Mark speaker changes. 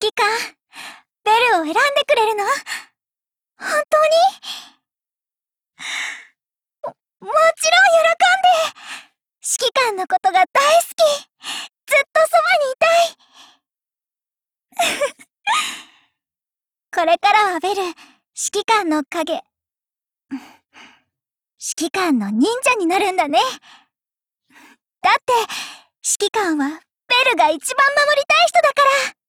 Speaker 1: 揮官、ベルを選んでくれるの？本当に？もちろん喜んで！指揮官のことが大好き！ずっとそばにいたい！これからはベル、指揮官の影、指揮官の忍者になるんだね。だって、指揮官はベルが一番守りたい人だから。